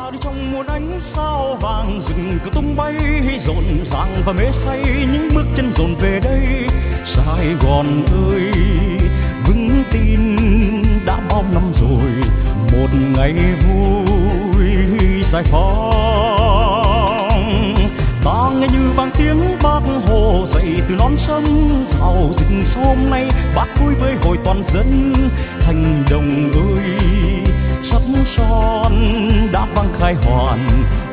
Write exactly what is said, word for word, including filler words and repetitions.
đi trong muôn ánh sao vàng, rừng cứ tung bay rộn ràng và mê say những bước chân dồn về đây. Sài Gòn ơi vững tin đã bao năm rồi, một ngày vui giải phóng. Ta nghe như vang tiếng Bác Hồ dậy từ non sông rào rừng hôm nay, Bác vui với hội toàn dân. Thành Đồng ơi sắt son đã vang khai hoàn,